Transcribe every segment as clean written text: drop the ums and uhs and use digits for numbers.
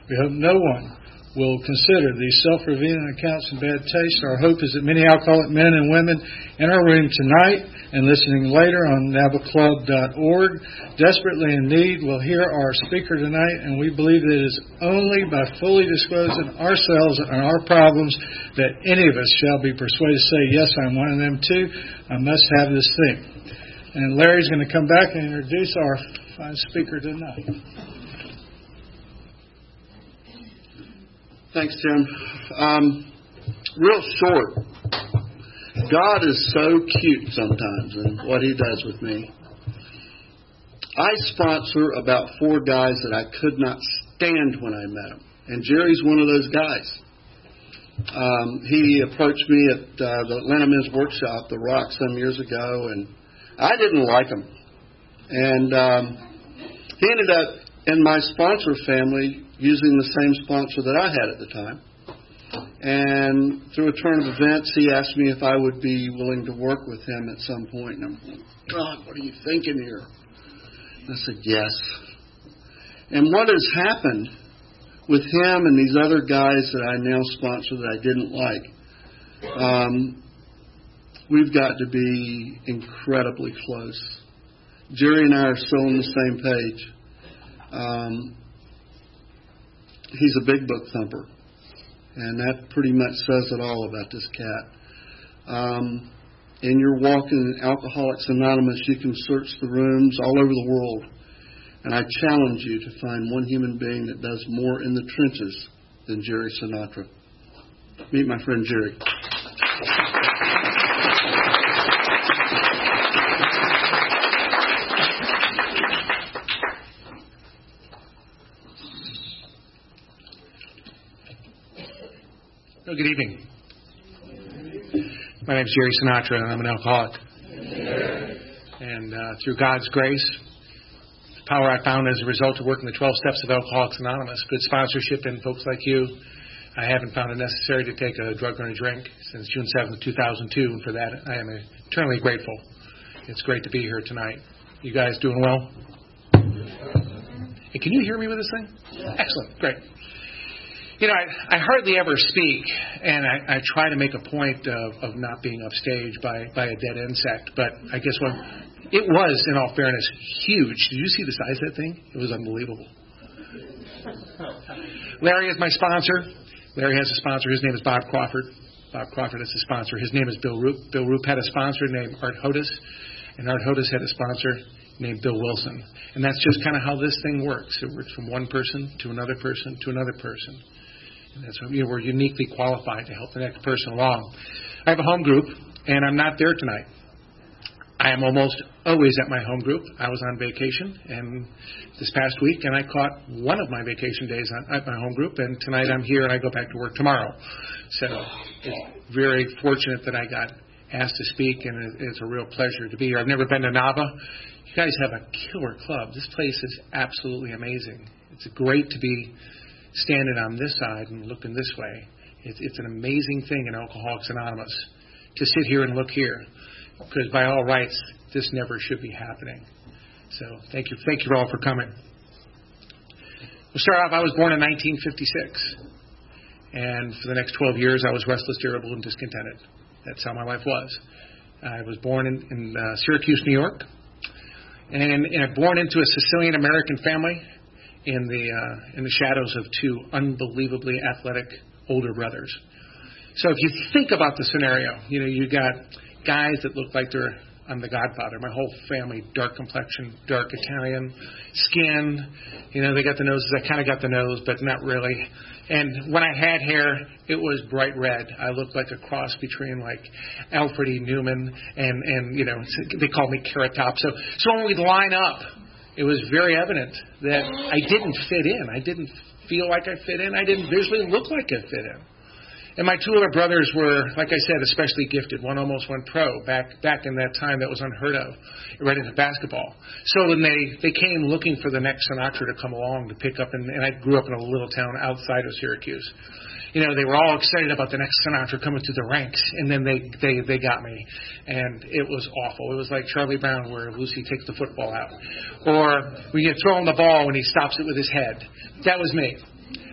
We hope no one will consider these self-revealing accounts in bad taste. Our hope is that many alcoholic men and women in our room tonight and listening later on nabaclub.org, desperately in need, will hear our speaker tonight, and we believe that it is only by fully disclosing ourselves and our problems that any of us shall be persuaded to say, yes, I'm one of them too. I must have this thing. And Larry's going to come back and introduce our fine speaker tonight. Thanks, Tim. Real short. God is so cute sometimes in what He does with me. I sponsor about 4 guys that I could not stand when I met them. And Jerry's one of those guys. He approached me at the Atlanta Men's Workshop, The Rock, some years ago, and I didn't like him. And he ended up in my sponsor family using the same sponsor that I had at the time. And through a turn of events, he asked me if I would be willing to work with him at some point. And I'm like, God, what are you thinking here? And I said, yes. And what has happened with him and these other guys that I now sponsor that I didn't like, we've got to be incredibly close. Jerry and I are still on the same page. He's a big book thumper, and that pretty much says it all about this cat. In your walk in Alcoholics Anonymous, you can search the rooms all over the world, and I challenge you to find one human being that does more in the trenches than Jerry Sinatra. Meet my friend Jerry. Well, good evening. My name is Jerry Sinatra, and I'm an alcoholic. And through God's grace, the power I found as a result of working the 12 steps of Alcoholics Anonymous, good sponsorship, and folks like you, I haven't found it necessary to take a drug or a drink since June 7th, 2002, and for that I am eternally grateful. It's great to be here tonight. You guys doing well? Hey, can you hear me with this thing? Yeah. Excellent. Great. You know, I hardly ever speak, and I try to make a point of not being upstaged by a dead insect. But I guess it was, in all fairness, huge. Did you see the size of that thing? It was unbelievable. Larry is my sponsor. Larry has a sponsor. His name is Bob Crawford. Bob Crawford is a sponsor. His name is Bill Roop. Bill Roop had a sponsor named Art Hodis, and Art Hodis had a sponsor named Bill Wilson. And that's just kind of how this thing works. It works from one person to another person to another person. And that's why we're uniquely qualified to help the next person along. I have a home group, and I'm not there tonight. I am almost always at my home group. I was on vacation and this past week, and I caught one of my vacation days at my home group, and tonight I'm here, and I go back to work tomorrow. So it's very fortunate that I got asked to speak, and it's a real pleasure to be here. I've never been to Nava. You guys have a killer club. This place is absolutely amazing. It's great to be standing on this side and looking this way. It's an amazing thing in Alcoholics Anonymous to sit here and look here, because by all rights, this never should be happening. So thank you all for coming. We'll start off. I was born in 1956, and for the next 12 years, I was restless, irritable, and discontented. That's how my life was. I was born in Syracuse, New York, and born into a Sicilian American family in the shadows of 2 unbelievably athletic older brothers. So if you think about the scenario, you got guys that look like they're on The Godfather. My whole family, dark complexion, dark Italian skin. They got the noses. I kind of got the nose, but not really. And when I had hair, it was bright red. I looked like a cross between like Alfred E. Newman and they called me Carrot Top. So when we'd line up, it was very evident that I didn't fit in. I didn't feel like I fit in. I didn't visually look like I fit in. And my 2 other brothers were, like I said, especially gifted. One almost went pro back in that time. That was unheard of, right into basketball. So when they came looking for the next Sinatra to come along to pick up, and I grew up in a little town outside of Syracuse. They were all excited about the next Sinatra coming through the ranks, and then they got me, and it was awful. It was like Charlie Brown, where Lucy takes the football out, or when you throw him the ball when he stops it with his head. That was me.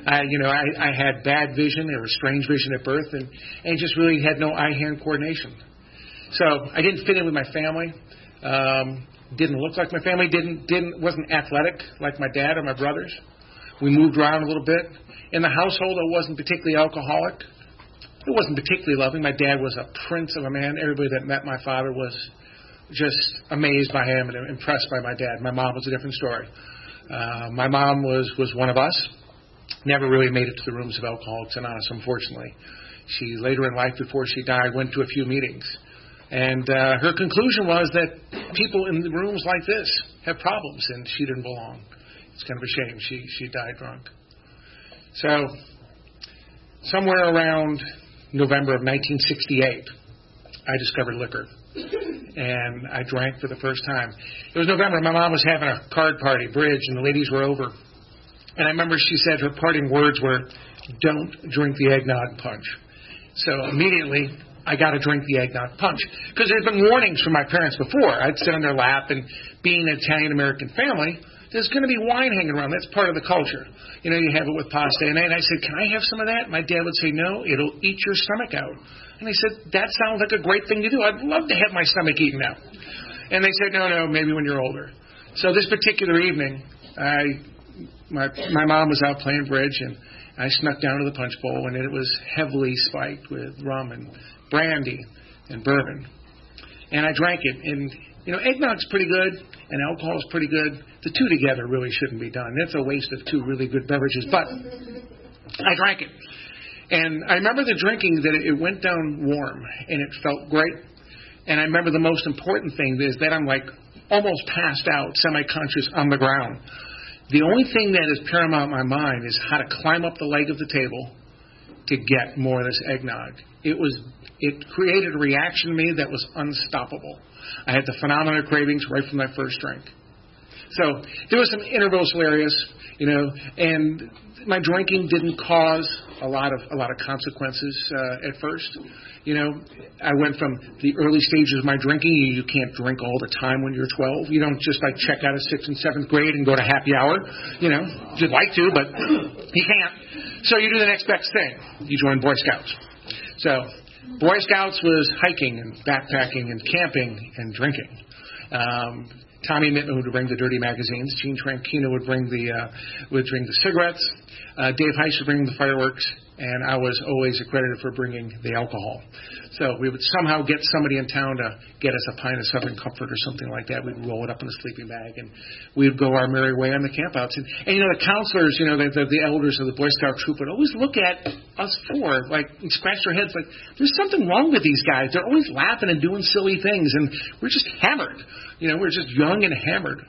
I had bad vision or strange vision at birth, and just really had no eye-hand coordination. So I didn't fit in with my family. Didn't look like my family. Wasn't athletic like my dad or my brothers. We moved around a little bit. In the household, I wasn't particularly alcoholic. It wasn't particularly loving. My dad was a prince of a man. Everybody that met my father was just amazed by him and impressed by my dad. My mom was a different story. My mom was one of us. Never really made it to the rooms of Alcoholics Anonymous, unfortunately. She, later in life, before she died, went to a few meetings. And her conclusion was that people in the rooms like this have problems, and she didn't belong. It's kind of a shame. She died drunk. So somewhere around November of 1968, I discovered liquor. And I drank for the first time. It was November. My mom was having a card party, bridge, and the ladies were over. And I remember she said her parting words were, "Don't drink the eggnog punch." So immediately, I got to drink the eggnog punch. Because there had been warnings from my parents before. I'd sit on their lap, and being an Italian-American family, there's going to be wine hanging around. That's part of the culture. You have it with pasta. And I said, "Can I have some of that?" My dad would say, "No, it'll eat your stomach out." And I said, "That sounds like a great thing to do. I'd love to have my stomach eaten out." And they said, no, maybe when you're older. So this particular evening, my mom was out playing bridge, and I snuck down to the punch bowl, and it was heavily spiked with rum and brandy and bourbon. And I drank it. And, eggnog's pretty good, and alcohol's pretty good. The two together really shouldn't be done. That's a waste of two really good beverages. But I drank it. And I remember the drinking that it went down warm, and it felt great. And I remember the most important thing is that I'm like almost passed out, semi-conscious on the ground. The only thing that is paramount in my mind is how to climb up the leg of the table to get more of this eggnog. It created a reaction in me that was unstoppable. I had the phenomenal cravings right from my first drink. So there was some interversal areas, and my drinking didn't cause a lot of consequences at first. I went from the early stages of my drinking. You can't drink all the time when you're 12. You don't just check out of 6th and 7th grade and go to happy hour. You'd like to, but you can't. So you do the next best thing. You join Boy Scouts. So Boy Scouts was hiking and backpacking and camping and drinking. Tommy Mittman would bring the dirty magazines. Gene Tranquino would bring the cigarettes. Dave Heiss would bring the fireworks, and I was always accredited for bringing the alcohol. So we would somehow get somebody in town to get us a pint of Southern Comfort or something like that. We'd roll it up in a sleeping bag, and we'd go our merry way on the campouts. And the counselors, the elders of the Boy Scout troop would always look at us and scratch their heads like, there's something wrong with these guys. They're always laughing and doing silly things, and we're just hammered. We're just young and hammered.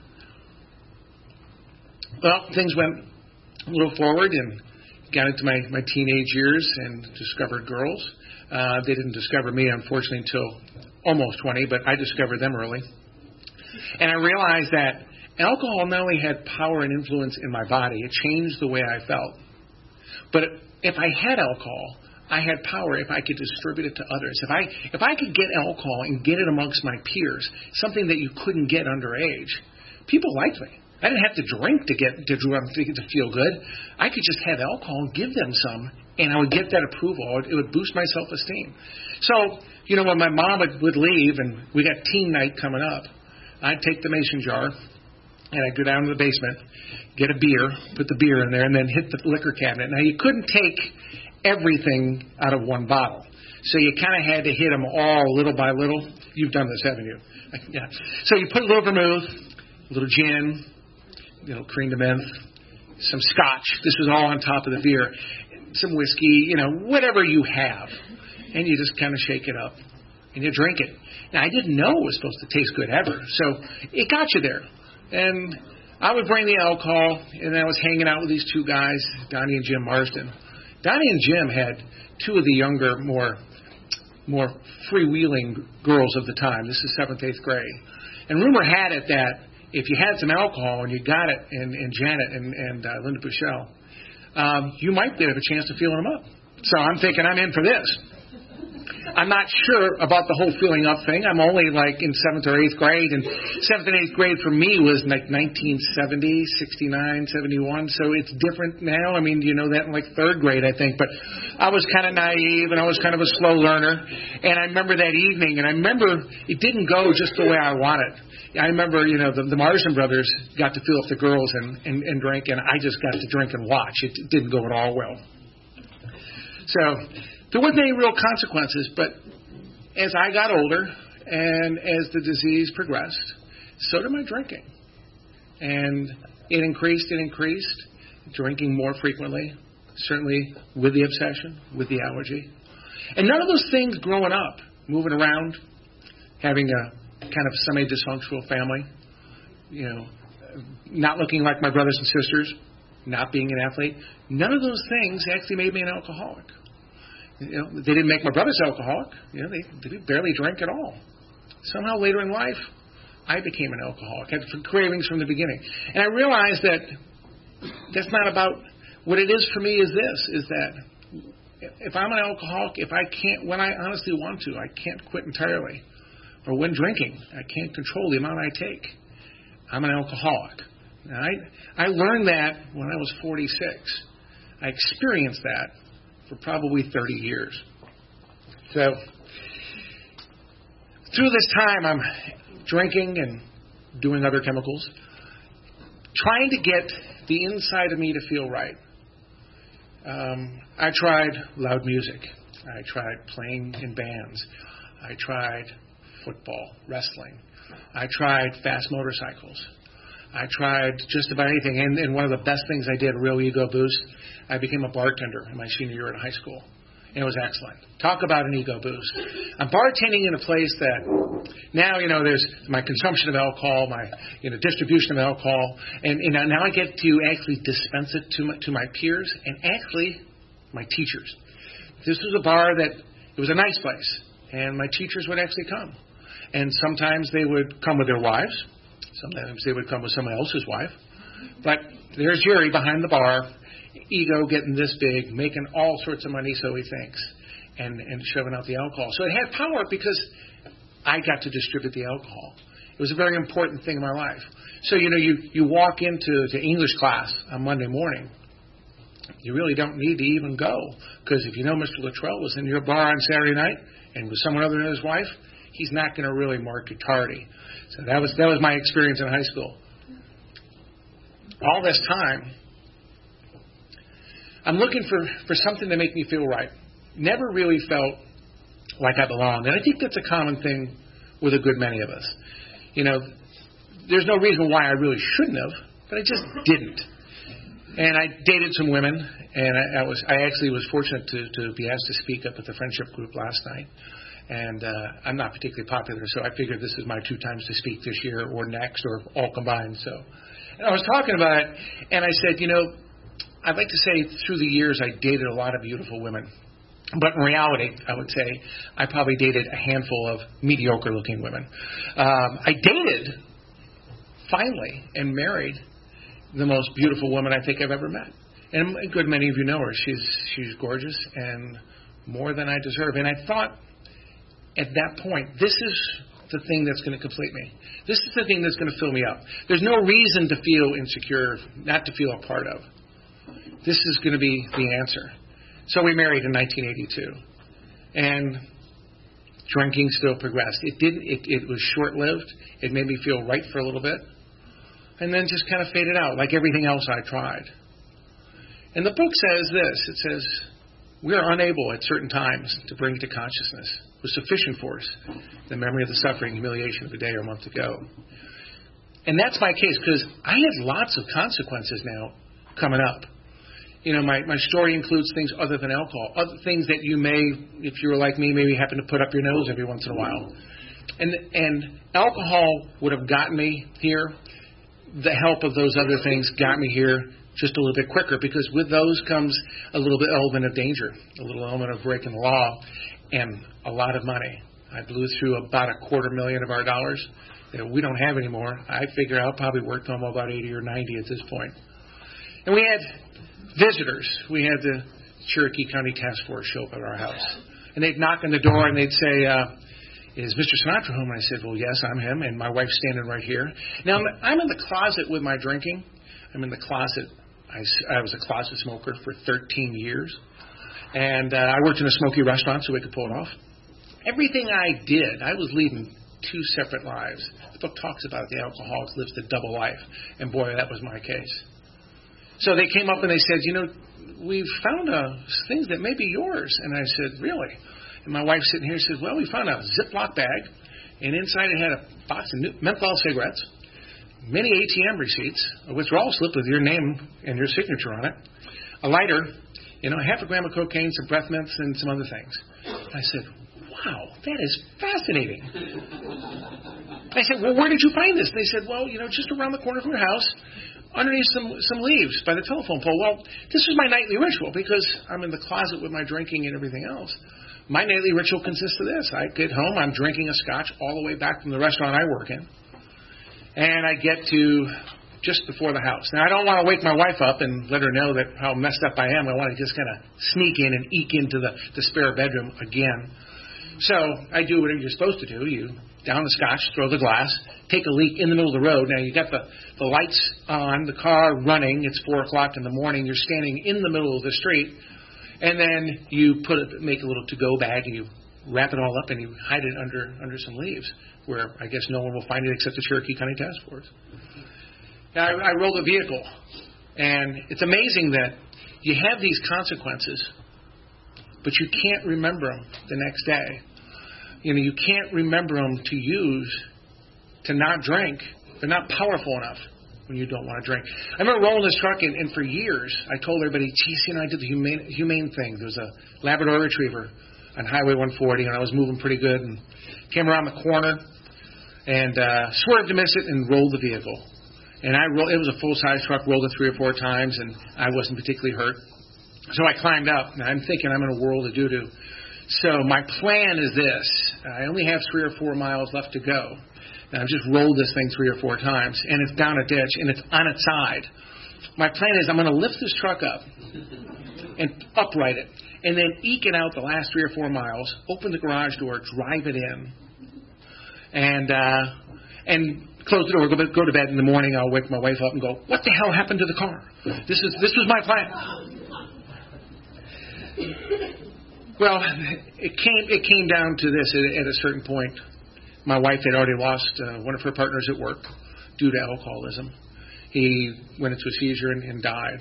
Well, things went a little forward and got into my teenage years and discovered girls. They didn't discover me, unfortunately, until almost 20, but I discovered them early. And I realized that alcohol not only had power and influence in my body, it changed the way I felt. But if I had alcohol, I had power if I could distribute it to others. If I could get alcohol and get it amongst my peers, something that you couldn't get underage, people liked me. I didn't have to drink to feel good. I could just have alcohol and give them some, and I would get that approval. It would boost my self-esteem. So, when my mom would leave and we got teen night coming up, I'd take the mason jar and I'd go down to the basement, get a beer, put the beer in there, and then hit the liquor cabinet. Now, you couldn't take everything out of one bottle. So you kind of had to hit them all little by little. You've done this, haven't you? Yeah. So you put a little vermouth, a little gin, cream de menthe, some scotch. This was all on top of the beer. Some whiskey, whatever you have. And you just kind of shake it up and you drink it. Now, I didn't know it was supposed to taste good ever. So it got you there. And I would bring the alcohol, and I was hanging out with these two guys, Donnie and Jim Marsden. Donnie and Jim had two of the younger, more freewheeling girls of the time. This is 7th, 8th grade. And rumor had it that if you had some alcohol and you got it in Janet and Linda Bushell, you might have a chance of feeling them up. So I'm thinking I'm in for this. I'm not sure about the whole feeling up thing. I'm only like in 7th or 8th grade, and 7th and 8th grade for me was like 1970, 69, 71, so it's different now. I mean, you know that in like 3rd grade, I think, but I was kind of naive, and I was kind of a slow learner, and I remember that evening, and I remember it didn't go just the way I wanted. I remember, you know, the Marsden brothers got to fill up the girls and drink, and I just got to drink and watch. It didn't go at all well. So there wasn't any real consequences, but as I got older and as the disease progressed, so did my drinking. And it increased, drinking more frequently, certainly with the obsession, with the allergy. And none of those things growing up, moving around, having a kind of semi-dysfunctional family, you know, not looking like my brothers and sisters, not being an athlete, none of those things actually made me an alcoholic. You know, they didn't make my brothers alcoholic. You know, they barely drank at all. Somehow later in life, I became an alcoholic. I had cravings from the beginning. And I realized that that's not about what it is for me is that if I'm an alcoholic, if I can't, when I honestly want to, I can't quit entirely. Or when drinking, I can't control the amount I take. I'm an alcoholic. Now, I learned that when I was 46. I experienced that for probably 30 years. So through this time, I'm drinking and doing other chemicals, trying to get the inside of me to feel right. I tried loud music. I tried playing in bands. I tried football, wrestling. I tried fast motorcycles. I tried just about anything. And one of the best things I did, a real ego boost, I became a bartender in my senior year in high school. And it was excellent. Talk about an ego boost. I'm bartending in a place that now, you know, there's my consumption of alcohol, my, you know, distribution of alcohol, and now I get to actually dispense it to my peers and actually my teachers. This was a bar that, it was a nice place, and my teachers would actually come. And sometimes they would come with their wives. Sometimes they would come with someone else's wife. But there's Jerry behind the bar, ego getting this big, making all sorts of money, so he thinks, and shoving out the alcohol. So it had power because I got to distribute the alcohol. It was a very important thing in my life. So, you know, you walk into English class on Monday morning, you really don't need to even go, because if you know Mr. Luttrell was in your bar on Saturday night and with someone other than his wife, he's not going to really mark you tardy. So that was my experience in high school. All this time, I'm looking for something to make me feel right. Never really felt like I belonged. And I think that's a common thing with a good many of us. You know, there's no reason why I really shouldn't have, but I just didn't. And I dated some women, and I actually was fortunate to be asked to speak up at the friendship group last night. And I'm not particularly popular, so I figured this is my 2 times to speak this year or next or all combined. So, and I was talking about it, and I said, you know, I'd like to say through the years I dated a lot of beautiful women. But in reality, I would say I probably dated a handful of mediocre-looking women. I dated, finally, and married the most beautiful woman I think I've ever met. And a good many of you know her. She's gorgeous and more than I deserve. And I thought at that point, this is the thing that's going to complete me. This is the thing that's going to fill me up. There's no reason to feel insecure, not to feel a part of. This is going to be the answer. So we married in 1982, and drinking still progressed. It was short-lived. It made me feel right for a little bit, and then just kind of faded out, like everything else I tried. And the book says this. It says, we are unable at certain times to bring to consciousness with sufficient force the memory of the suffering, humiliation of a day or a month ago. And that's my case, because I had lots of consequences now coming up. You know, my story includes things other than alcohol, other things that you may, if you were like me, maybe happen to put up your nose every once in a while. And alcohol would have gotten me here. The help of those other things got me here just a little bit quicker, because with those comes a little bit element of danger, a little element of breaking the law, and a lot of money. I blew through about $250,000 of our dollars that we don't have anymore. I figure I'll probably work home about 80 or 90 at this point. And we had visitors. We had the Cherokee County Task Force show up at our house. And they'd knock on the door and they'd say, is Mr. Sinatra home? And I said, well, yes, I'm him, and my wife's standing right here. Now, I'm in the closet with my drinking. I'm in the closet. I was a closet smoker for 13 years. And I worked in a smoky restaurant so we could pull it off. Everything I did, I was leading 2 separate lives. The book talks about it. The alcoholic lives the double life. And boy, that was my case. So they came up and they said, we've found things that may be yours. And I said, really? And my wife's sitting here says, well, we found a Ziploc bag, and inside it had a box of menthol cigarettes, many ATM receipts, which were all slipped with your name and your signature on it, a lighter, half a gram of cocaine, some breath mints, and some other things. I said, wow, that is fascinating. I said, well, where did you find this? They said, well, just around the corner from your house, underneath some leaves by the telephone pole. Well, this is my nightly ritual because I'm in the closet with my drinking and everything else. My nightly ritual consists of this. I get home, I'm drinking a scotch all the way back from the restaurant I work in, and I get to just before the house. Now, I don't want to wake my wife up and let her know that how messed up I am. I want to just kind of sneak in and eke into the spare bedroom again. So I do what you're supposed to do. You down the scotch, throw the glass, take a leak in the middle of the road. Now, you got the lights on, the car running. It's 4 o'clock in the morning. You're standing in the middle of the street. And then you make a little to-go bag, and you wrap it all up, and you hide it under some leaves, where I guess no one will find it except the Cherokee County Task Force. Now, I roll the vehicle, and it's amazing that you have these consequences, but you can't remember them the next day. You can't remember them to use to not drink. They're not powerful enough when you don't want to drink. I remember rolling this truck, and for years, I told everybody, geez, I did the humane thing. There was a Labrador Retriever on Highway 140, and I was moving pretty good, and came around the corner, and swerved to miss it, and rolled the vehicle. And it was a full-size truck, rolled it 3 or 4 times, and I wasn't particularly hurt. So I climbed up, and I'm thinking I'm in a world of doo-doo. So my plan is this. I only have 3 or 4 miles left to go. And I've just rolled this thing 3 or 4 times, and it's down a ditch, and it's on its side. My plan is I'm going to lift this truck up and upright it, and then eke it out the last 3 or 4 miles, open the garage door, drive it in, and close the door, go to bed. In the morning, I'll wake my wife up and go, what the hell happened to the car? This was my plan. Well, it came down to this at a certain point. My wife had already lost one of her partners at work due to alcoholism. He went into a seizure and died.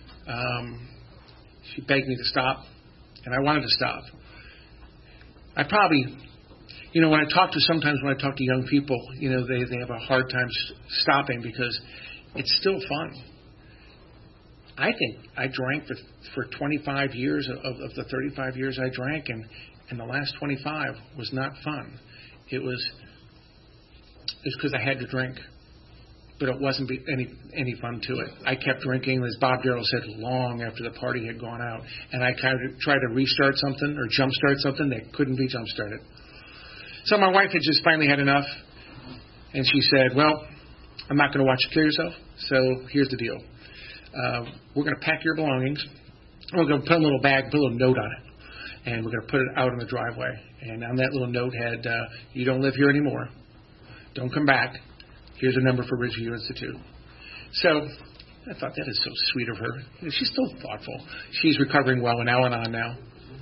She begged me to stop, and I wanted to stop. I probably, when I talk to young people, they have a hard time stopping because it's still fun. I think I drank for 25 years of the 35 years I drank, and the last 25 was not fun. It was because I had to drink, but it wasn't any fun to it. I kept drinking, as Bob Darrell said, long after the party had gone out, and I tried to restart something or jumpstart something that couldn't be jumpstarted. So my wife had just finally had enough, and she said, well, I'm not going to watch you kill yourself, so here's the deal. We're going to pack your belongings. We're going to put a little bag, put a little note on it, and we're going to put it out in the driveway. And on that little note had, you don't live here anymore. Don't come back. Here's a number for Ridgeview Institute. So I thought, that is so sweet of her. She's still thoughtful. She's recovering well in Al-Anon now.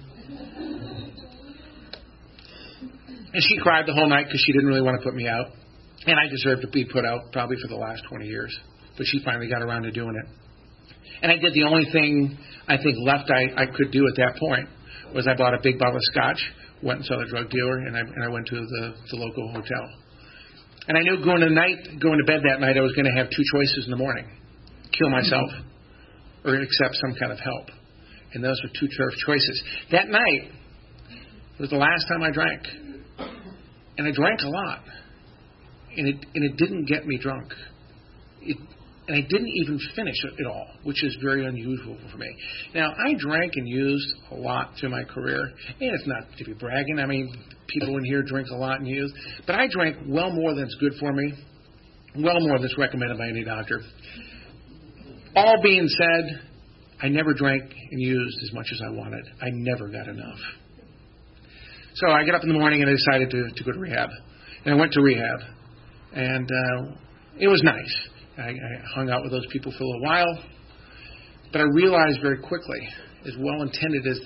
And she cried the whole night because she didn't really want to put me out. And I deserved to be put out probably for the last 20 years. But she finally got around to doing it. And I did the only thing I think left I could do at that point was I bought a big bottle of scotch, went and saw the drug dealer, and I went to the local hotel. And I knew going to bed that night, I was going to have 2 choices in the morning: kill myself or accept some kind of help. And those were 2 tough choices. That night was the last time I drank, and I drank a lot, and it didn't get me drunk. And I didn't even finish it all, which is very unusual for me. Now, I drank and used a lot through my career, and it's not to be bragging. I mean, people in here drink a lot and use. But I drank well more than's good for me, well more than's recommended by any doctor. All being said, I never drank and used as much as I wanted. I never got enough. So I got up in the morning and I decided to go to rehab. And I went to rehab. And it was nice. I hung out with those people for a little while. But I realized very quickly, as well-intended as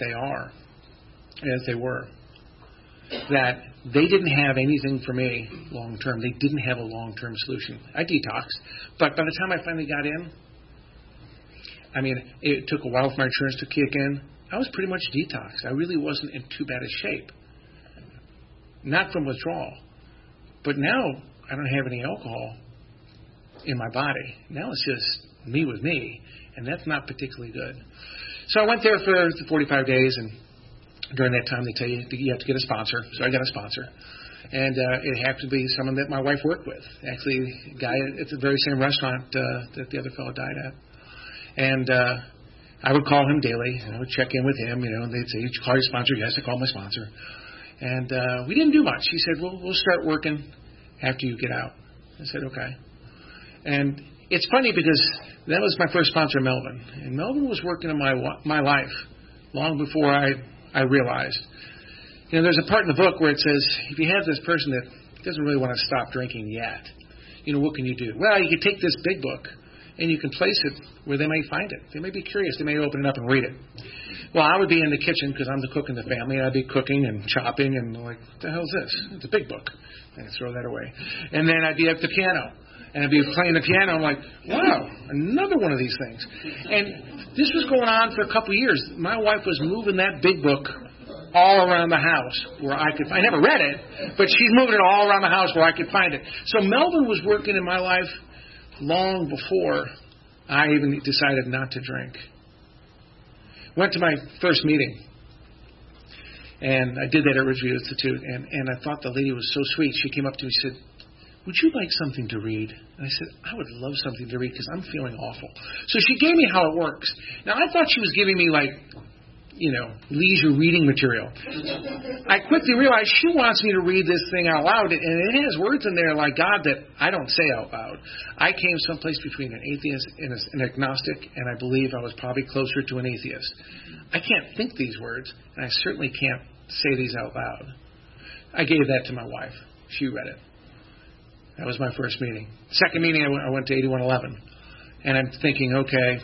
they were, that they didn't have anything for me long-term. They didn't have a long-term solution. I detoxed. But by the time I finally got in, I mean, it took a while for my insurance to kick in. I was pretty much detoxed. I really wasn't in too bad a shape. Not from withdrawal. But now I don't have any alcohol in my body. Now it's just me with me, and that's not particularly good. So I went there for 45 days, and during that time they tell you have to get a sponsor. So I got a sponsor. And it happened to be someone that my wife worked with. Actually, a guy at the very same restaurant that the other fellow died at. And I would call him daily, and I would check in with him, and they'd say, "You call your sponsor?" "Yes, I call my sponsor." And we didn't do much. He said, we'll start working after you get out. I said, okay. And it's funny because that was my first sponsor, Melvin. And Melvin was working in my life long before I realized. There's a part in the book where it says, if you have this person that doesn't really want to stop drinking yet, what can you do? Well, you can take this big book and you can place it where they may find it. They may be curious. They may open it up and read it. Well, I would be in the kitchen because I'm the cook in the family, and I'd be cooking and chopping and like, what the hell is this? It's a big book. And I'd throw that away. And then I'd be at the piano, and I'd be playing the piano. I'm like, wow, another one of these things. And this was going on for a couple of years. My wife was moving that big book all around the house where I never read it, but she's moving it all around the house where I could find it. So Melvin was working in my life long before I even decided not to drink. Went to my first meeting, and I did that at Ridgeview Institute, and I thought the lady was so sweet. She came up to me and said, "Would you like something to read?" And I said, "I would love something to read because I'm feeling awful." So she gave me how it works. Now, I thought she was giving me, leisure reading material. I quickly realized she wants me to read this thing out loud, and it has words in there like God that I don't say out loud. I came someplace between an atheist and an agnostic, and I believe I was probably closer to an atheist. I can't think these words, and I certainly can't say these out loud. I gave that to my wife. She read it. That was my first meeting. Second meeting, I went to 8111, and I'm thinking, okay,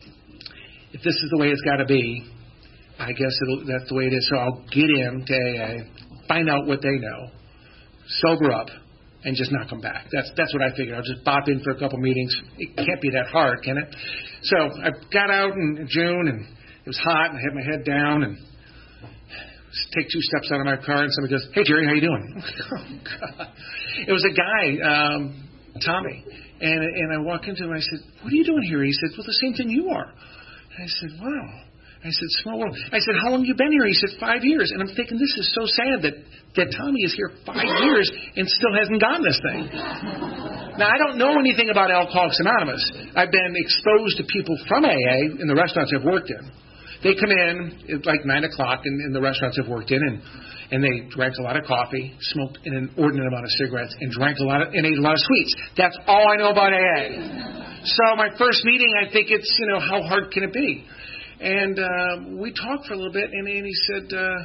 if this is the way it's got to be, I guess that's the way it is. So I'll get in to AA, find out what they know, sober up, and just not come back. That's what I figured. I'll just bop in for a couple meetings. It can't be that hard, can it? So I got out in June, and it was hot, and I had my head down, and take 2 steps out of my car, and somebody goes, "Hey, Jerry, how you doing?" Oh, God. It was a guy, Tommy, and I walk into him, and I said, "What are you doing here?" He said, "Well, the same thing you are." And I said, "Wow." I said, "Small world." I said, "How long have you been here?" He said, 5 years. And I'm thinking, this is so sad that Tommy is here 5 years and still hasn't gotten this thing. Now, I don't know anything about Alcoholics Anonymous. I've been exposed to people from AA in the restaurants I've worked in. They come in at like 9 o'clock in the restaurants I've worked in, and they drank a lot of coffee, smoked an inordinate amount of cigarettes, and ate a lot of sweets. That's all I know about AA. So my first meeting, I think it's, how hard can it be? And we talked for a little bit, and he said,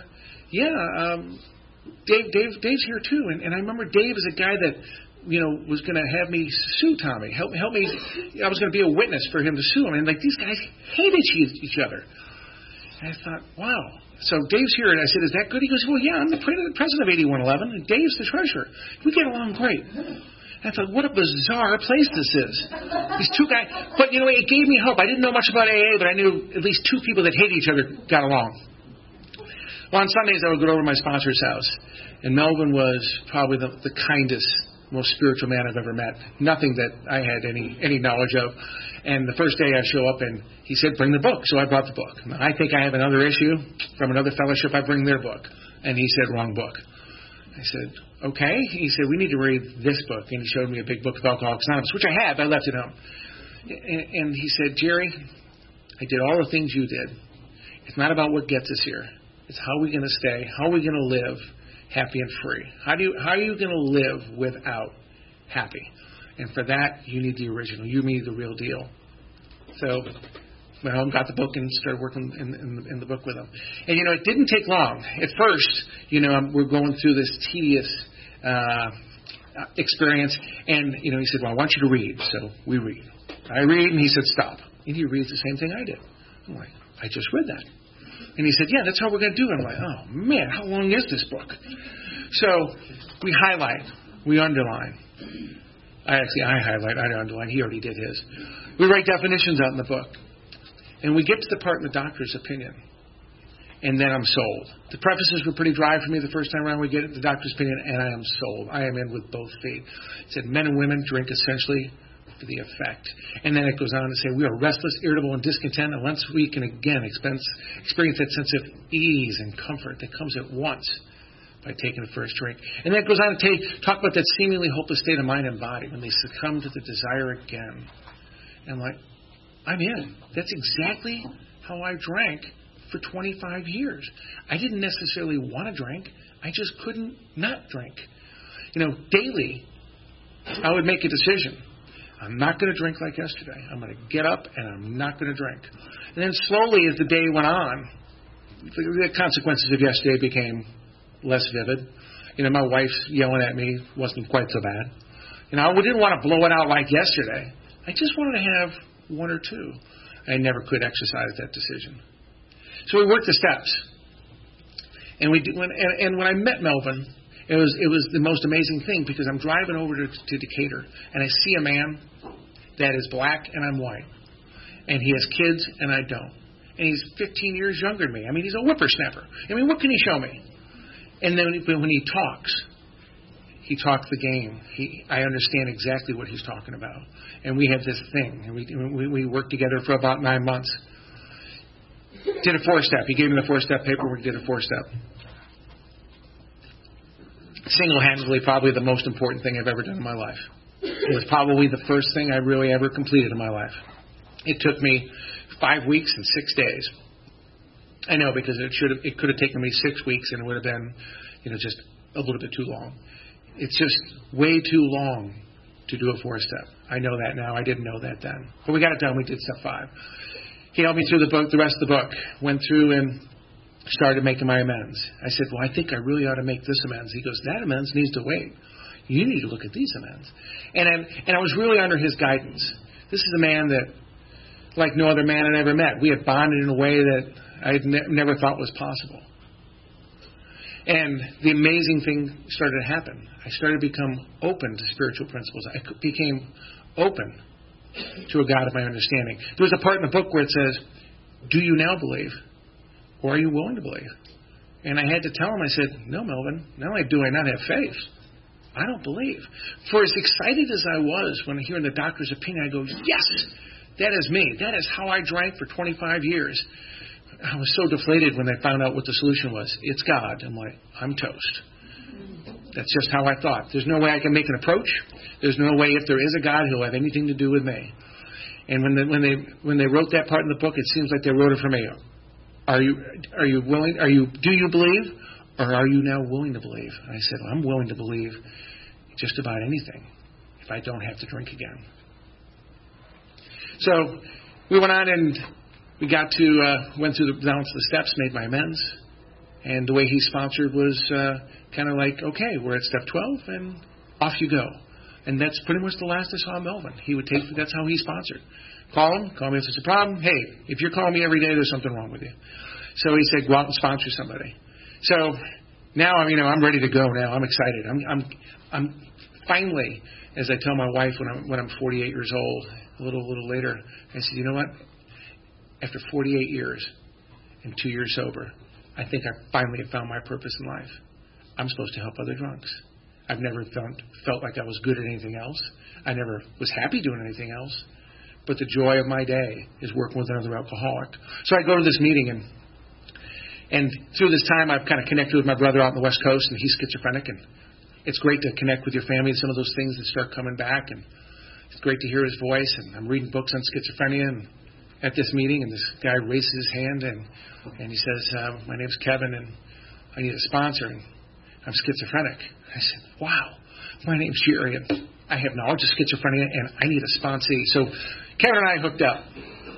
Dave's here too. And I remember Dave is a guy that, was going to have me sue Tommy. Help me. I was going to be a witness for him to sue him. And these guys hated each other. And I thought, wow. So Dave's here, and I said, "Is that good?" He goes, "Well, yeah, I'm the president of 8111, and Dave's the treasurer. We get along great." I thought, what a bizarre place this is. These 2 guys. But, it gave me hope. I didn't know much about AA, but I knew at least 2 people that hate each other got along. Well, on Sundays, I would go over to my sponsor's house. And Melvin was probably the kindest, most spiritual man I've ever met. Nothing that I had any knowledge of. And the first day I show up, and he said, "Bring the book." So I brought the book. Now, I think I have another issue from another fellowship. I bring their book. And he said, "Wrong book." I said, "Okay." He said, "We need to read this book." And he showed me a big book of Alcoholics Anonymous, which I have. I left it home. And he said, "Jerry, I did all the things you did. It's not about what gets us here. It's how are we going to stay? How are we going to live happy and free? How are you going to live without happy? And for that, you need the original. You need the real deal." So went home, got the book, and started working in the book with him. And, it didn't take long. At first, we're going through this tedious experience. And, he said, well, I want you to read. So we read. I read, and he said, stop. And he reads the same thing I did. I'm like, I just read that. And he said, yeah, that's how we're going to do it. I'm like, oh, man, how long is this book? So we highlight. We underline. I highlight. I underline. He already did his. We write definitions out in the book. And we get to the part in the doctor's opinion. And then I'm sold. The prefaces were pretty dry for me the first time around. We get the doctor's opinion, and I am sold. I am in with both feet. It said men and women drink essentially for the effect. And then it goes on to say we are restless, irritable, and discontent unless we can again experience that sense of ease and comfort that comes at once by taking the first drink. And then it goes on to talk about that seemingly hopeless state of mind and body when they succumb to the desire again. And I'm like, I'm in. That's exactly how I drank for 25 years. I didn't necessarily want to drink. I just couldn't not drink. Daily, I would make a decision. I'm not going to drink like yesterday. I'm going to get up and I'm not going to drink. And then slowly as the day went on, the consequences of yesterday became less vivid. My wife's yelling at me wasn't quite so bad. I didn't want to blow it out like yesterday. I just wanted to have one or two. I never could exercise that decision. So we worked the steps. And when I met Melvin, it was the most amazing thing because I'm driving over to Decatur and I see a man that is black and I'm white. And he has kids and I don't. And he's 15 years younger than me. He's a whippersnapper. What can he show me? And then when he talks the game. I understand exactly what he's talking about. And we had this thing. And we worked together for about 9 months. Did a 4-step. He gave me the 4-step paperwork, did a 4-step. Single-handedly, probably the most important thing I've ever done in my life. It was probably the first thing I really ever completed in my life. It took me 5 weeks and 6 days. I know because it could have taken me 6 weeks and it would have been, just a little bit too long. It's just way too long to do a 4-step. I know that now. I didn't know that then. But we got it done. We did step 5. He helped me through the book, the rest of the book. Went through and started making my amends. I said, well, I think I really ought to make this amends. He goes, that amends needs to wait. You need to look at these amends. And I was really under his guidance. This is a man that, like no other man I'd ever met, we had bonded in a way that I had never thought was possible. And the amazing thing started to happen. I started to become open to spiritual principles. I became open to a God of my understanding. There's a part in the book where it says, do you now believe? Or are you willing to believe? And I had to tell him, I said, no, Melvin, not only do I not have faith, I don't believe. For as excited as I was when hearing the doctor's opinion, I go, yes, that is me. That is how I drank for 25 years. I was so deflated when they found out what the solution was. It's God. I'm like, I'm toast. That's just how I thought. There's no way I can make an approach. There's no way if there is a God, he'll have anything to do with me. And when they wrote that part in the book, it seems like they wrote it for me. Are you willing? Do you believe, or are you now willing to believe? And I said, well, I'm willing to believe just about anything if I don't have to drink again. So we went on and we went through the balance of the steps, made my amends, and the way he sponsored was kind of like, okay, we're at step 12, and off you go. And that's pretty much the last I saw of Melvin. That's how he sponsored. Call me if there's a problem. Hey, if you're calling me every day, there's something wrong with you. So he said, go out and sponsor somebody. So now I'm ready to go. Now I'm excited. I'm finally, as I tell my wife when I'm 48 years old, a little later, I said, you know what? After 48 years and 2 years sober, I think I finally have found my purpose in life. I'm supposed to help other drunks. I've never felt like I was good at anything else. I never was happy doing anything else. But the joy of my day is working with another alcoholic. So I go to this meeting, and through this time I've kind of connected with my brother out on the West Coast, and he's schizophrenic, and it's great to connect with your family and some of those things that start coming back, and it's great to hear his voice. And I'm reading books on schizophrenia, and at this meeting, and this guy raises his hand, and he says, my name's Kevin, and I need a sponsor, and I'm schizophrenic. I said, wow, my name's Jerry, and I have knowledge of schizophrenia, and I need a sponsee. So Kevin and I hooked up.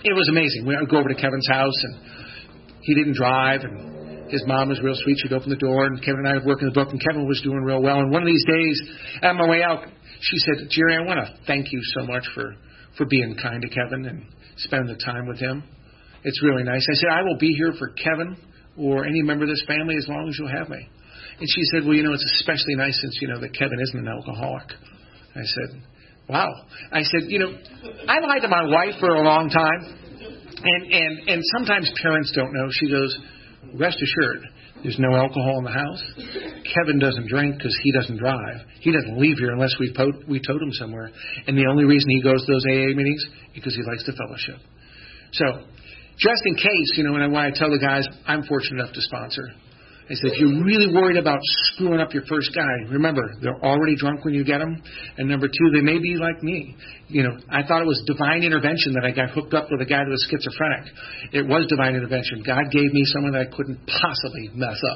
it was amazing. We would go over to Kevin's house, and he didn't drive, and his mom was real sweet. She'd open the door, and Kevin and I would work in the book, and Kevin was doing real well. And one of these days, on my way out, she said, Jerry, I want to thank you so much for being kind to Kevin and spending the time with him. It's really nice. I said, I will be here for Kevin or any member of this family as long as you'll have me. And she said, well, it's especially nice since, that Kevin isn't an alcoholic. I said, wow. I said, I lied to my wife for a long time. And sometimes parents don't know. She goes, rest assured, there's no alcohol in the house. Kevin doesn't drink because he doesn't drive. He doesn't leave here unless we towed him somewhere. And the only reason he goes to those AA meetings is because he likes the fellowship. So just in case, when I tell the guys, I'm fortunate enough to sponsor. I said, if you're really worried about screwing up your first guy, remember, they're already drunk when you get them. And number two, they may be like me. I thought it was divine intervention that I got hooked up with a guy that was schizophrenic. It was divine intervention. God gave me someone that I couldn't possibly mess up.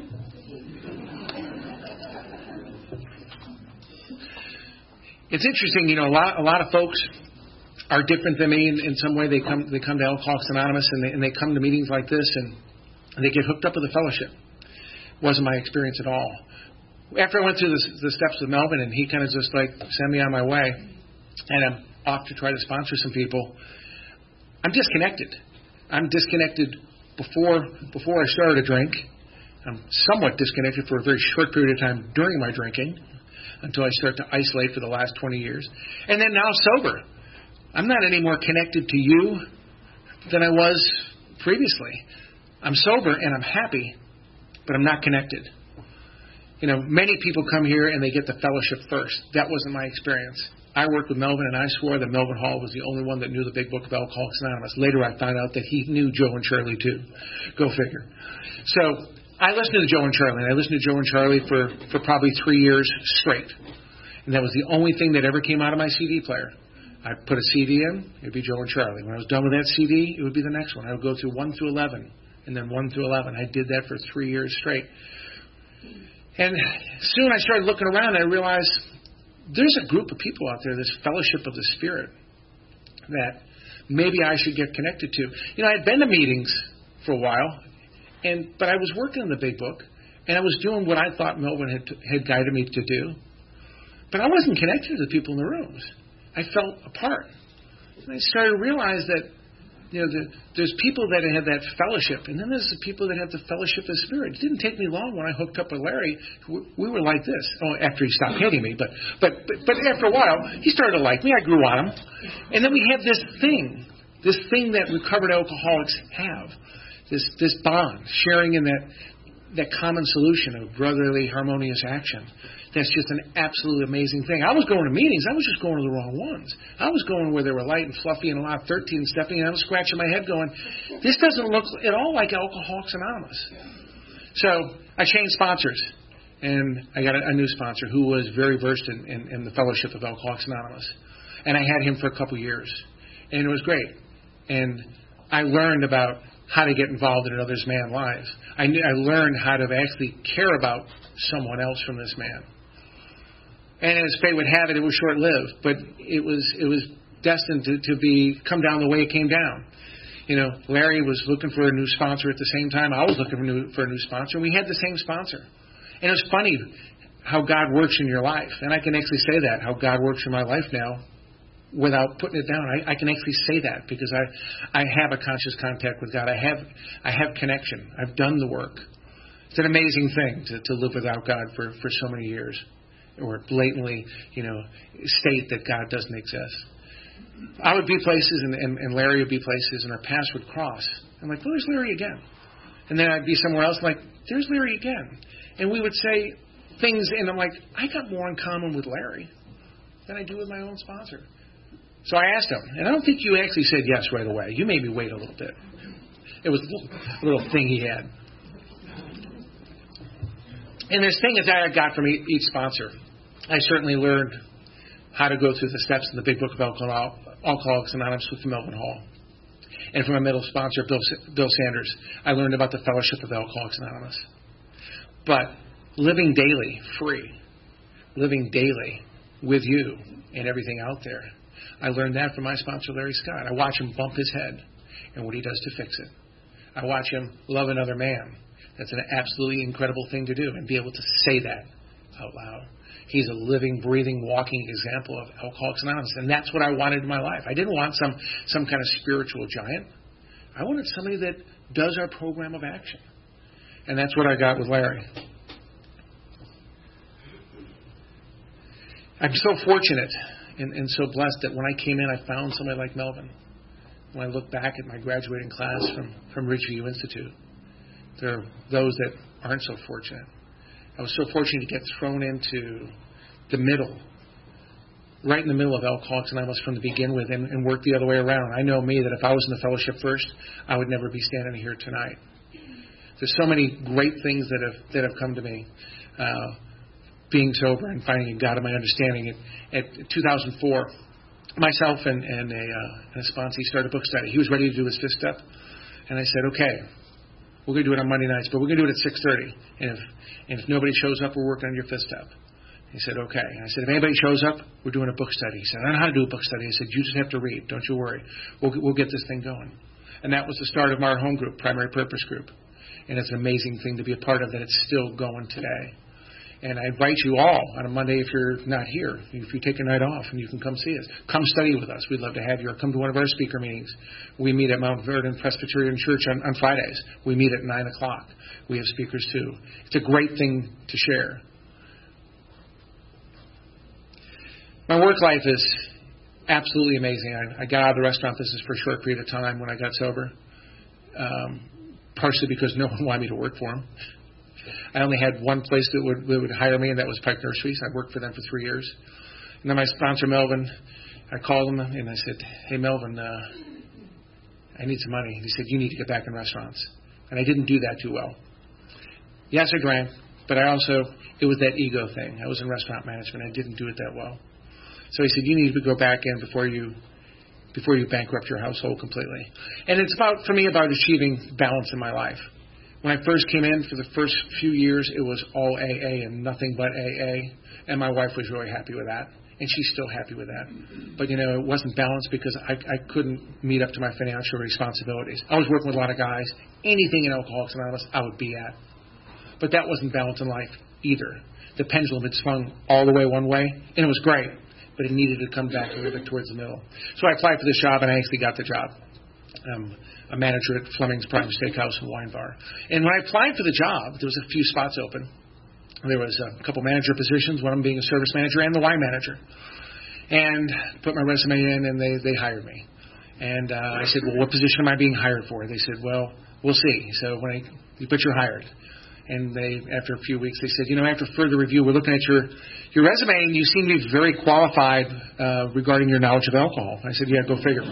It's interesting, a lot of folks are different than me in some way. They come to Alcoholics Anonymous and they come to meetings like this and they get hooked up with the fellowship. Wasn't my experience at all. After I went through the steps with Melvin and he kind of just sent me on my way, and I'm off to try to sponsor some people, I'm disconnected. I'm disconnected before I started to drink. I'm somewhat disconnected for a very short period of time during my drinking until I start to isolate for the last 20 years. And then now sober. I'm not any more connected to you than I was previously. I'm sober and I'm happy, but I'm not connected. Many people come here and they get the fellowship first. That wasn't my experience. I worked with Melvin and I swore that Melvin Hall was the only one that knew the big book of Alcoholics Anonymous. Later I found out that he knew Joe and Charlie too. Go figure. So I listened to Joe and Charlie, and I listened to Joe and Charlie for probably 3 years straight. And that was the only thing that ever came out of my CD player. I'd put a CD in, it would be Joe and Charlie. When I was done with that CD, it would be the next one. I would go through 1 through 11, and then 1 through 11. I did that for 3 years straight. And soon I started looking around, and I realized there's a group of people out there, this fellowship of the Spirit, that maybe I should get connected to. I had been to meetings for a while, but I was working in the big book, and I was doing what I thought Melvin had guided me to do. But I wasn't connected to the people in the rooms. I felt apart. And I started to realize that, there's people that have that fellowship, and then there's the people that have the fellowship of the Spirit. It didn't take me long when I hooked up with Larry. We were like this. Oh, after he stopped hating me, but after a while, he started to like me. I grew on him. And then we have this thing that recovered alcoholics have, this bond, sharing in that common solution of brotherly, harmonious action. That's just an absolutely amazing thing. I was going to meetings. I was just going to the wrong ones. I was going where they were light and fluffy and a lot 13 stepping, and I was scratching my head going, this doesn't look at all like Alcoholics Anonymous. So I changed sponsors, and I got a new sponsor who was very versed in the fellowship of Alcoholics Anonymous. And I had him for a couple years, and it was great. And I learned about how to get involved in another's man's lives. I learned how to actually care about someone else from this man. And as fate would have it, it was short-lived, but it was destined to come down the way it came down. Larry was looking for a new sponsor at the same time. I was looking for a new sponsor, and we had the same sponsor. And it was funny how God works in your life, and I can actually say that, how God works in my life now without putting it down. I can actually say that because I have a conscious contact with God. I have connection. I've done the work. It's an amazing thing to live without God for so many years, or blatantly, state that God doesn't exist. I would be places, and Larry would be places, and our paths would cross. I'm like, well, there's Larry again. And then I'd be somewhere else, like, there's Larry again. And we would say things, and I'm like, I got more in common with Larry than I do with my own sponsor. So I asked him, and I don't think you actually said yes right away. You made me wait a little bit. It was a little thing he had. And this thing that I got from each sponsor, I certainly learned how to go through the steps in the Big Book of Alcoholics Anonymous with Melvin Hall. And from my middle sponsor, Bill Sanders, I learned about the fellowship of Alcoholics Anonymous. But living daily, free, living daily with you and everything out there, I learned that from my sponsor, Larry Scott. I watch him bump his head and what he does to fix it. I watch him love another man. That's an absolutely incredible thing to do, and be able to say that out loud. He's a living, breathing, walking example of Alcoholics Anonymous, and that's what I wanted in my life. I didn't want some kind of spiritual giant. I wanted somebody that does our program of action, and that's what I got with Larry. I'm so fortunate and so blessed that when I came in, I found somebody like Melvin. When I look back at my graduating class from Ridgeview Institute, there are those that aren't so fortunate. I was so fortunate to get thrown into the middle, right in the middle of Alcoholics Anonymous from the begin with, and work the other way around. I know me that if I was in the fellowship first, I would never be standing here tonight. There's so many great things that have come to me. Being sober and finding a God of my understanding. At 2004, myself and a sponsor started a book study. He was ready to do his fifth step, and I said, "Okay, we're going to do it on Monday nights, but we're going to do it at 6:30. And if nobody shows up, we're working on your fifth step." He said, "Okay." And I said, "If anybody shows up, we're doing a book study." He said, "I know how to do a book study." I said, "You just have to read. Don't you worry. We'll get this thing going." And that was the start of our home group, Primary Purpose Group. And it's an amazing thing to be a part of, that it's still going today. And I invite you all on a Monday, if you're not here, if you take a night off and you can come see us, come study with us. We'd love to have you, or come to one of our speaker meetings. We meet at Mount Vernon Presbyterian Church on Fridays. We meet at 9 o'clock. We have speakers too. It's a great thing to share. My work life is absolutely amazing. I got out of the restaurant business for a short period of time when I got sober, partially because no one wanted me to work for them. I only had one place that would hire me, and that was Pike Nurseries. I worked for them for 3 years. And then my sponsor, Melvin, I called him and I said, "Hey, Melvin, I need some money." He said, "You need to get back in restaurants." And I didn't do that too well. Yes, I drank, but it was that ego thing. I was in restaurant management. I didn't do it that well. So he said, "You need to go back in before you bankrupt your household completely." And it's for me about achieving balance in my life. When I first came in, for the first few years, it was all AA and nothing but AA. And my wife was really happy with that. And she's still happy with that. But, it wasn't balanced because I couldn't meet up to my financial responsibilities. I was working with a lot of guys. Anything in Alcoholics Anonymous, I would be at. But that wasn't balanced in life either. The pendulum had swung all the way one way, and it was great. But it needed to come back a little bit towards the middle. So I applied for this job, and I actually got the job. A manager at Fleming's Prime Steakhouse and Wine Bar. And when I applied for the job, there was a few spots open. There was a couple manager positions, one of them being a service manager and the wine manager. And put my resume in, and they hired me. And I said, "Well, what position am I being hired for?" They said, "Well, we'll see. So but you're hired." And after a few weeks, they said, "After further review, we're looking at your resume, and you seem to be very qualified regarding your knowledge of alcohol." I said, "Yeah, go figure."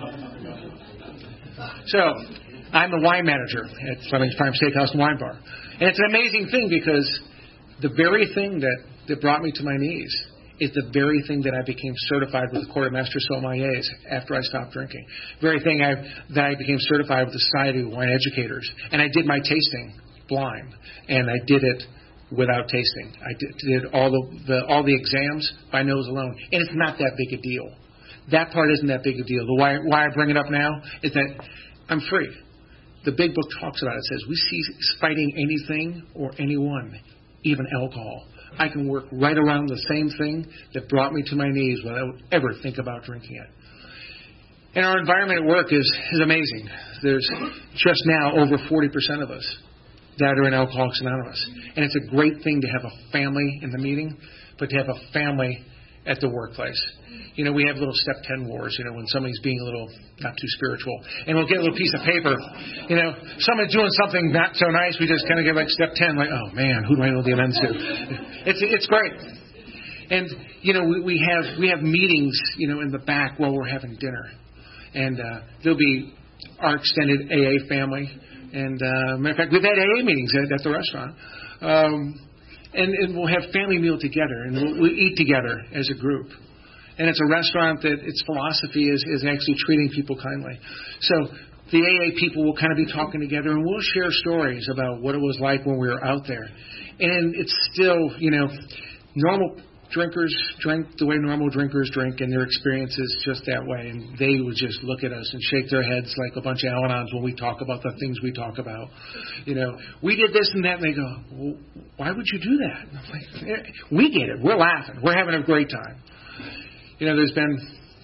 So I'm the wine manager at Fleming's Prime Steakhouse and Wine Bar. And it's an amazing thing, because the very thing that brought me to my knees is the very thing that I became certified with the Court of Master Sommeliers after I stopped drinking. The very thing that I became certified with the Society of Wine Educators. And I did my tasting blind, and I did it without tasting. I did all the exams by nose alone. And it's not that big a deal. That part isn't that big a deal. Why I bring it up now is that I'm free. The big book talks about it. It says, we cease fighting anything or anyone, even alcohol. I can work right around the same thing that brought me to my knees without ever think about drinking it. And our environment at work is amazing. There's just now over 40% of us that are in Alcoholics Anonymous. And it's a great thing to have a family in the meeting, but to have a family at the workplace. We have little step 10 wars, when somebody's being a little not too spiritual. And we'll get a little piece of paper. Somebody's doing something not so nice, we just kind of get like step 10, like, oh man, who do I know the amends to? It's great. And, we have meetings, in the back while we're having dinner. And there'll be our extended AA family. And, matter of fact, we've had AA meetings at the restaurant. And we'll have family meal together, and we'll eat together as a group. And it's a restaurant that its philosophy is actually treating people kindly. So the AA people will kind of be talking together, and we'll share stories about what it was like when we were out there. And it's still, normal drinkers drink the way normal drinkers drink, and their experience is just that way. And they would just look at us and shake their heads like a bunch of Al-Anons when we talk about the things we talk about. We did this and that, and they go, well, why would you do that? And I'm like, we get it. We're laughing. We're having a great time. There's been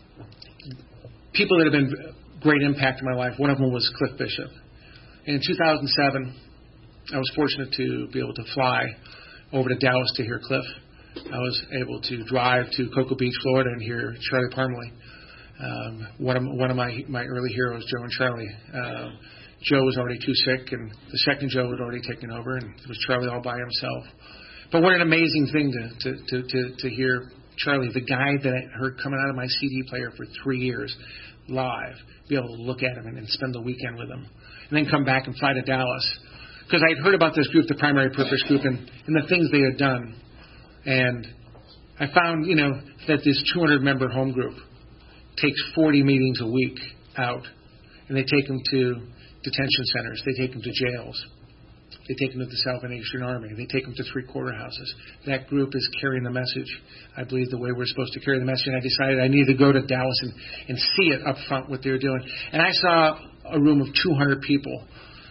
people that have been great impact in my life. One of them was Cliff Bishop. In 2007, I was fortunate to be able to fly over to Dallas to hear Cliff. I was able to drive to Cocoa Beach, Florida, and hear Charlie Parmalee. One of my early heroes, Joe and Charlie. Joe was already too sick, and the second Joe had already taken over, and it was Charlie all by himself. But what an amazing thing to hear Charlie, the guy that I heard coming out of my CD player for 3 years, live, be able to look at him and spend the weekend with him, and then come back and fly to Dallas. Because I had heard about this group, the Primary Purpose Group, and the things they had done. And I found, that this 200-member home group takes 40 meetings a week out, and they take them to detention centers. They take them to jails. They take them to the Salvation Army. They take them to 3-quarter houses. That group is carrying the message, I believe, the way we're supposed to carry the message. And I decided I needed to go to Dallas and see it up front, what they were doing. And I saw a room of 200 people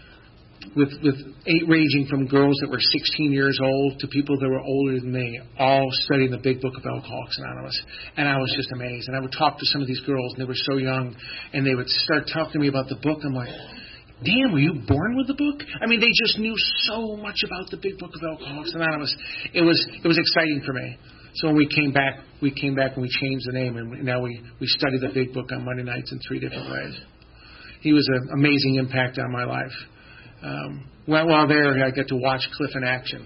with ranging from girls that were 16 years old to people that were older than me, all studying the Big Book of Alcoholics Anonymous. And I was just amazed. And I would talk to some of these girls, and they were so young, and they would start talking to me about the book. I'm like, damn, were you born with the book? I mean, they just knew so much about the Big Book of Alcoholics Anonymous. It was exciting for me. So when we came back and we changed the name, and now we study the Big Book on Monday nights in 3 different ways. He was an amazing impact on my life. While there, I got to watch Cliff in action.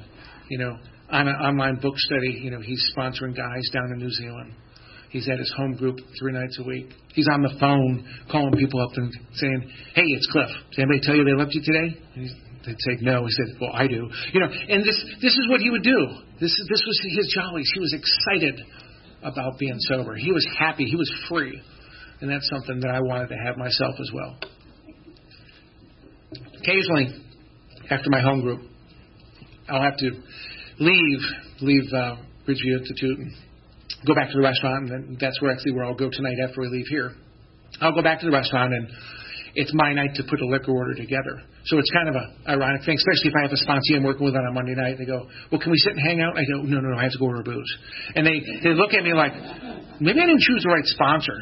On an online book study, he's sponsoring guys down in New Zealand. He's at his home group 3 nights a week. He's on the phone calling people up and saying, hey, it's Cliff. Did anybody tell you they loved you today? And they'd say, no. He said, well, I do. And this is what he would do. This was his jollies. He was excited about being sober. He was happy. He was free. And that's something that I wanted to have myself as well. Occasionally, after my home group, I'll have to leave Bridgeview Institute and go back to the restaurant, and then that's where I'll go tonight after we leave here. I'll go back to the restaurant, and it's my night to put a liquor order together. So it's kind of an ironic thing, especially if I have a sponsor I'm working with on a Monday night. They go, well, can we sit and hang out? I go, no, I have to go order booze. And they look at me like, maybe I didn't choose the right sponsor,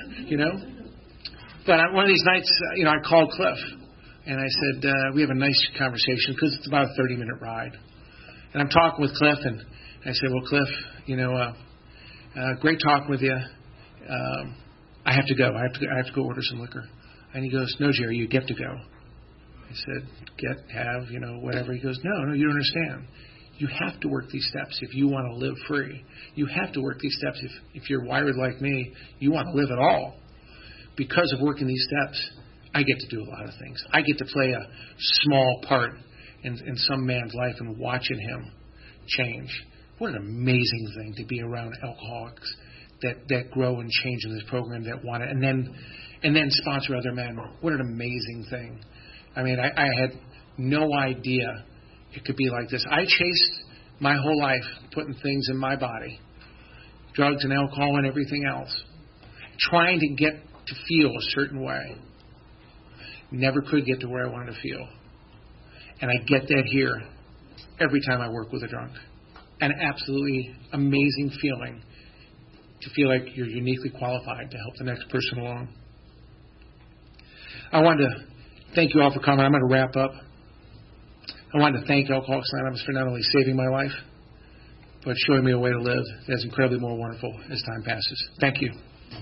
But on one of these nights, I called Cliff. And I said, we have a nice conversation because it's about a 30-minute ride. And I'm talking with Cliff, and I said, well, Cliff, great talking with you. I have to go. I have to go order some liquor. And he goes, no, Jerry, you get to go. I said, whatever. He goes, no, you don't understand. You have to work these steps if you want to live free. You have to work these steps if you're wired like me, you want to live at all. Because of working these steps, I get to do a lot of things. I get to play a small part in some man's life and watching him change. What an amazing thing to be around alcoholics that grow and change in this program, that want it, and then sponsor other men. What an amazing thing. I mean, I had no idea it could be like this. I chased my whole life putting things in my body, drugs and alcohol and everything else, trying to get to feel a certain way. Never could get to where I wanted to feel. And I get that here every time I work with a drunk. An absolutely amazing feeling to feel like you're uniquely qualified to help the next person along. I wanted to thank you all for coming. I'm going to wrap up. I wanted to thank Alcoholics Anonymous for not only saving my life, but showing me a way to live that's incredibly more wonderful as time passes. Thank you.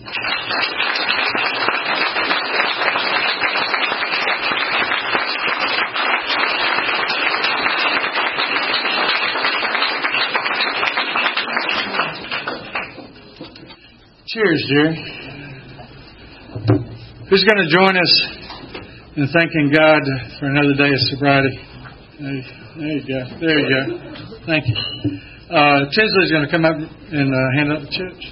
Cheers, Jerry. Who's going to join us in thanking God for another day of sobriety? There you go. Thank you. Tinsley's going to come up and hand out the chips.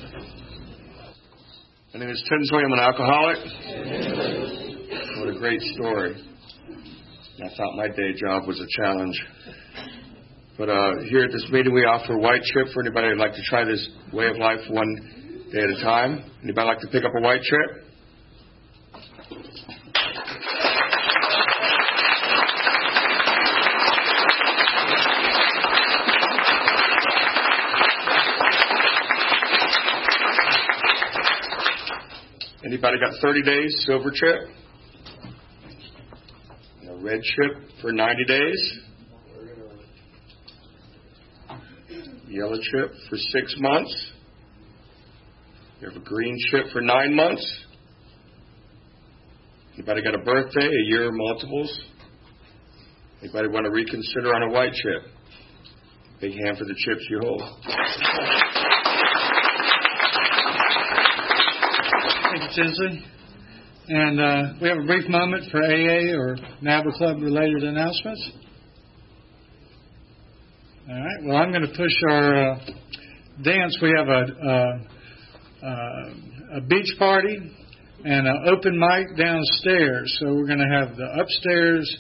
My name is Tinsley. I'm an alcoholic. What a great story. I thought my day job was a challenge. But here at this meeting, we offer a white chip for anybody who'd like to try this way of life one day at a time. Anybody like to pick up a white chip? Anybody got 30 days silver chip? A red chip for 90 days? Yellow chip for 6 months? You have a green chip for 9 months? Anybody got a birthday, a year, multiples? Anybody want to reconsider on a white chip? Big hand for the chips you hold. Thank you, Tinsley. And we have a brief moment for AA or NABA Club related announcements. All right. Well, I'm going to push our dance. We have a beach party and an open mic downstairs. So we're going to have the upstairs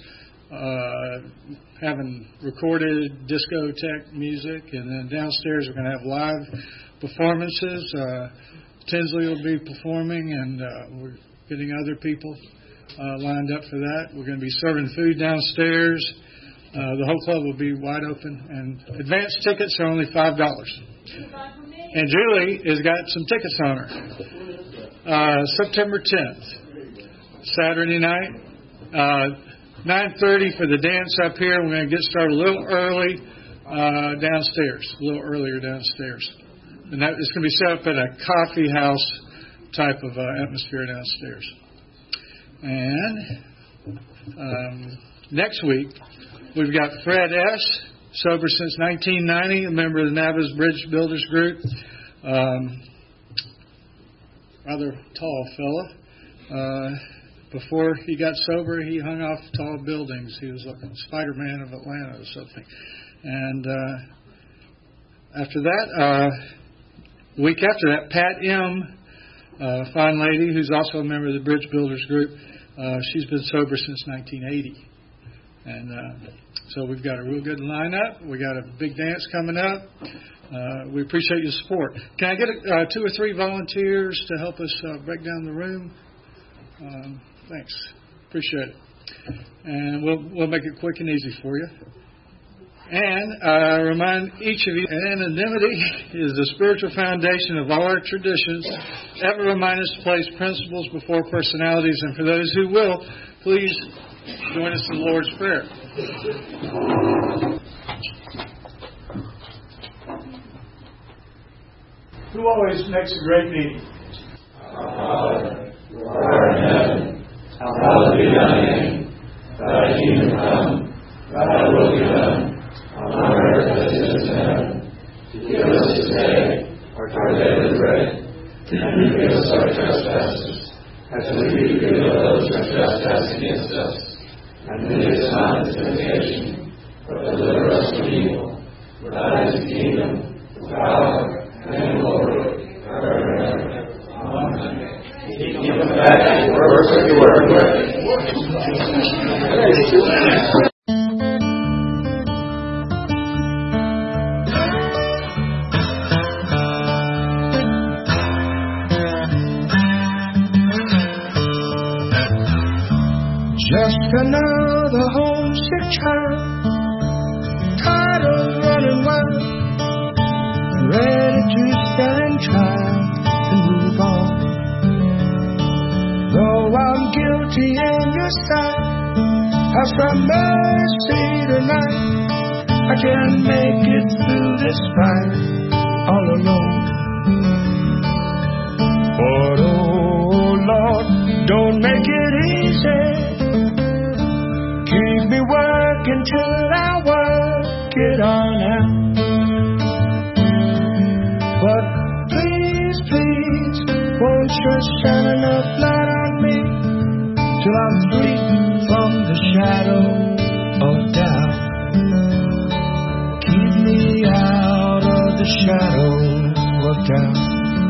having recorded discotheque music, and then downstairs we're going to have live performances. Tinsley will be performing, and we're getting other people lined up for that. We're going to be serving food downstairs. The whole club will be wide open, and advance tickets are only $5. And Julie has got some tickets on her. September 10th, Saturday night, 9:30 for the dance up here. We're going to get started a little early downstairs, a little earlier downstairs. And that is going to be set up at a coffee house type of atmosphere downstairs. And next week, we've got Fred S., sober since 1990, a member of the NABA's Bridge Builders Group. Rather tall fella. Before he got sober, he hung off tall buildings. He was like a Spider-Man of Atlanta or something. And after that, the week after that, Pat M., fine lady who's also a member of the Bridge Builders Group, she's been sober since 1980. And so we've got a real good lineup. We got a big dance coming up. We appreciate your support. Can I get 2 or 3 volunteers to help us break down the room? Thanks. Appreciate it. And we'll make it quick and easy for you. And remind each of you, anonymity is the spiritual foundation of all our traditions. Ever remind us to place principles before personalities. And for those who will, please join us in the Lord's Prayer. Who always makes a great meeting? Our Father, who art in heaven, hallowed be thy name. Thy kingdom come, thy will be done, on earth as it is in heaven. Give us this day our daily bread, and forgive us our trespasses, as we forgive those who trespass against us. And lead us not into temptation, but deliver us from evil. For thine is the kingdom, the power, and the glory, forever and ever. Amen. Keep them back and work with your word. Just another homesick child, tired of running wild, ready to stand trial and move on. Though I'm guilty in your sight, have some mercy tonight. I can't make it through this fight all alone. But oh Lord, don't make it easy. Keep me working till I work it on out. But please, please, won't you shine enough light on me till I'm free from the shadow of doubt. Keep me out of the shadow of doubt.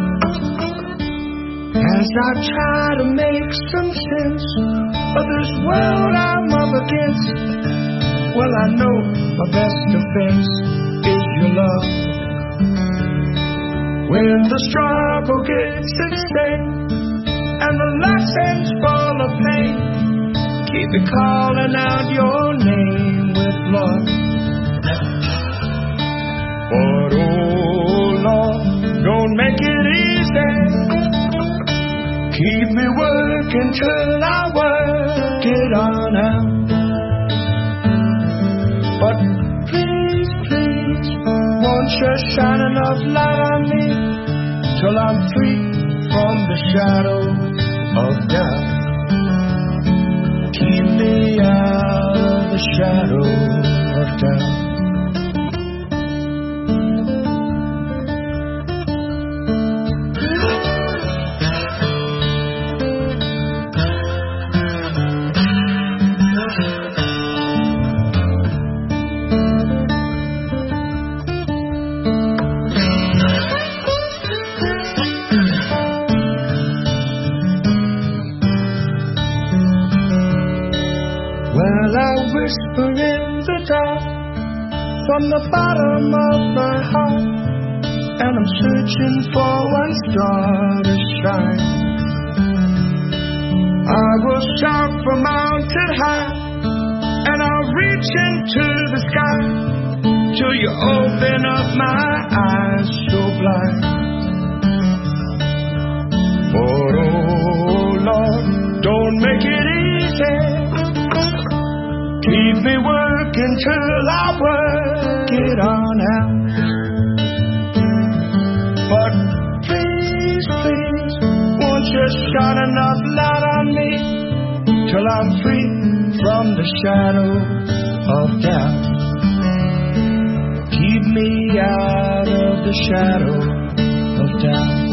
As I try to make some sense of this world I'm up against, well, Well, I know my best defense is your love. When the struggle gets at stake and the lessons full of pain, keep me calling out your name with love. But oh Lord, don't make it easy. Keep me working till I work it on out. But please, please, won't you shine enough light on me till I'm free from the shadow of doubt. Keep me out of the shadow of doubt. Whisper in the dark from the bottom of my heart, and I'm searching for one star to shine. I will shout from mountain high, and I'll reach into the sky till you open up my eyes so blind. But oh Lord, don't make it easy. Keep me working till I work it on out. But please, please, won't you shine enough light on me till I'm free from the shadow of doubt. Keep me out of the shadow of doubt.